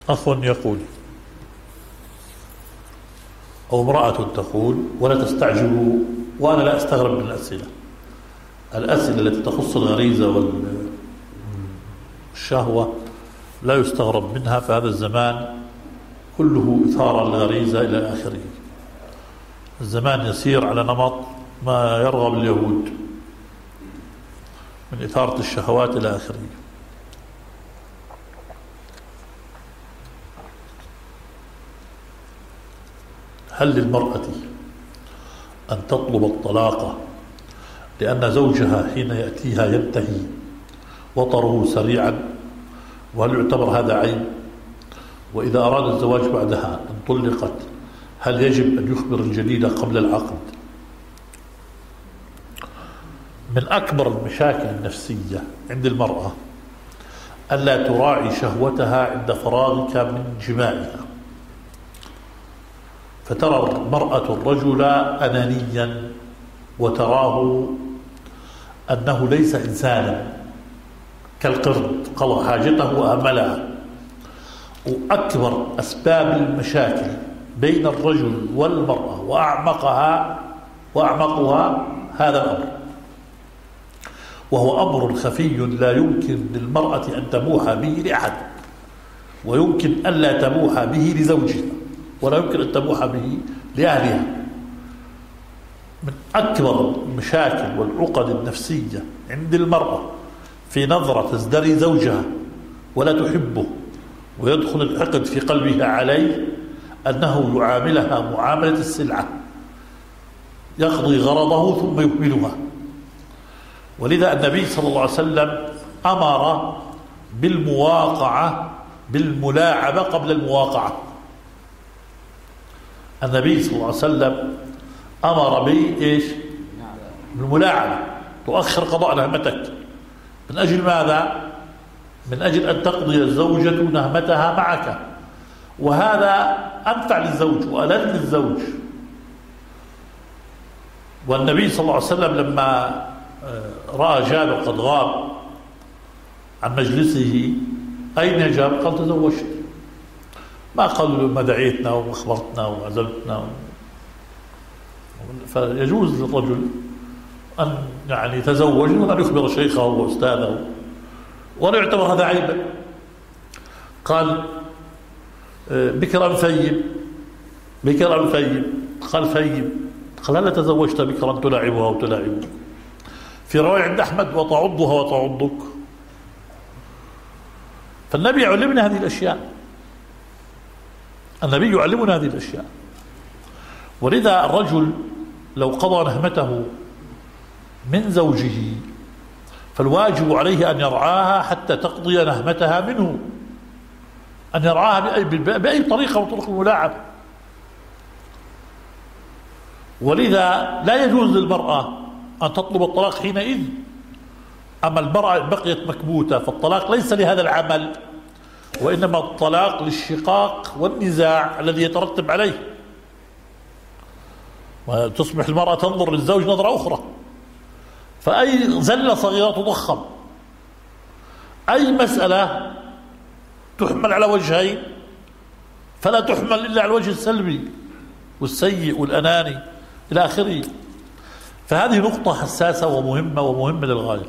أخ يقول أو امرأة تقول ولا تستعجلوا، وأنا لا أستغرب من الأسئلة التي تخص الغريزة والشهوة لا يستغرب منها، فهذا الزمان كله إثارة للغريزة إلى آخره. الزمان يسير على نمط ما يرغب اليهود من إثارة الشهوات إلى آخره. هل للمرأة أن تطلب الطلاق لأن زوجها حين يأتيها ينتهي وطره سريعا؟ وهل يعتبر هذا عيب؟ وإذا أراد الزواج بعدها إن طلقت هل يجب أن يخبر الجديد قبل العقد؟ من أكبر المشاكل النفسية عند المرأة ألا تراعي شهوتها عند فراغك من جماعها، فترى المرأة الرجل أنانيا وتراه أنه ليس إنسانا كالقرد، قضى حاجته وأهملها. وأكبر أسباب المشاكل بين الرجل والمرأة وأعمقها هذا الأمر، وهو أمر خفي لا يمكن للمرأة أن تبوح به لأحد، ويمكن ألا تبوح به لزوجها، ولا يمكن أن تبوح به لأهلها. من أكبر المشاكل والعقد النفسية عند المرأة في نظرة تزدري زوجها ولا تحبه ويدخل الحقد في قلبها عليه أنه يعاملها معاملة السلعة، يقضي غرضه ثم يهملها. ولذا النبي صلى الله عليه وسلم أمر بالملاعبة قبل المواقعة. النبي صلى الله عليه وسلم أمر بإيش؟ بالملاعبة، تؤخر قضاء نهمتك. من أجل ماذا؟ من أجل أن تقضي الزوجة نهمتها معك، وهذا أنفع للزوج وألذ للزوج. والنبي صلى الله عليه وسلم لما رأى جابر قد غاب عن مجلسه: أين يا جابر؟ قال: تزوجت. ما قالوا له ما دعيتنا وأخبرتنا وعزمتنا. فيجوز للرجل أن يتزوج وأن يخبر شيخه وأستاذه، ولا يعتبر هذا عيبا. قال: بكرا فيب. قال: فيب. قال: هل تزوجت بكرا تلاعبها وتلاعبك؟ في رواية عند أحمد: وتعضها وتعضك. فالنبي يعلمنا هذه الأشياء، النبي يعلمنا هذه الأشياء. ولذا الرجل لو قضى نهمته من زوجه فالواجب عليه أن يرعاها حتى تقضي نهمتها منه، أن يرعاها بأي طريقة من طرق الملاعبة. ولذا لا يجوز للمرأة أن تطلب الطلاق حينئذ. أما المرأة بقيت مكبوتة فالطلاق ليس لهذا العمل، وإنما الطلاق للشقاق والنزاع الذي يترتب عليه، وتصبح المرأة تنظر للزوج نظرة أخرى. فأي زلة صغيرة تضخم، أي مسألة تحمل على وجهين فلا تحمل إلا على الوجه السلبي والسيء والأناني إلى آخره. فهذه نقطة حساسة ومهمة للغاية.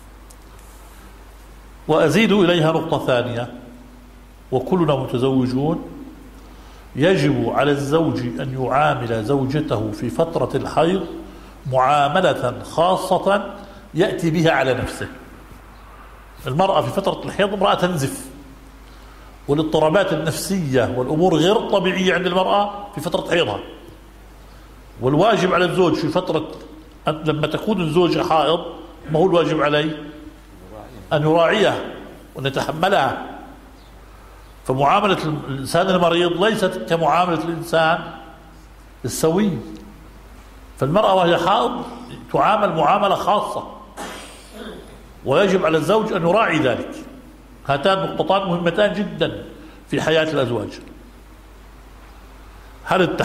وأزيد إليها نقطة ثانية: وكلنا متزوجون، يجب على الزوج أن يعامل زوجته في فترة الحيض معاملة خاصة يأتي بها على نفسه. المرأة في فترة الحيض امرأة تنزف، والاضطرابات النفسية والأمور غير الطبيعية عند المرأة في فترة حيضها. والواجب على الزوج في فترة لما تكون الزوجة حائض، ما هو الواجب عليه؟ أن يراعيها وأن يتحملها. فمعاملة الإنسان المريض ليست كمعاملة الإنسان السوي. فالمرأة وهي حائض تعامل معاملة خاصة، ويجب على الزوج أن يراعي ذلك. هاتان نقطتان مهمتان جدا في حياة الأزواج. هل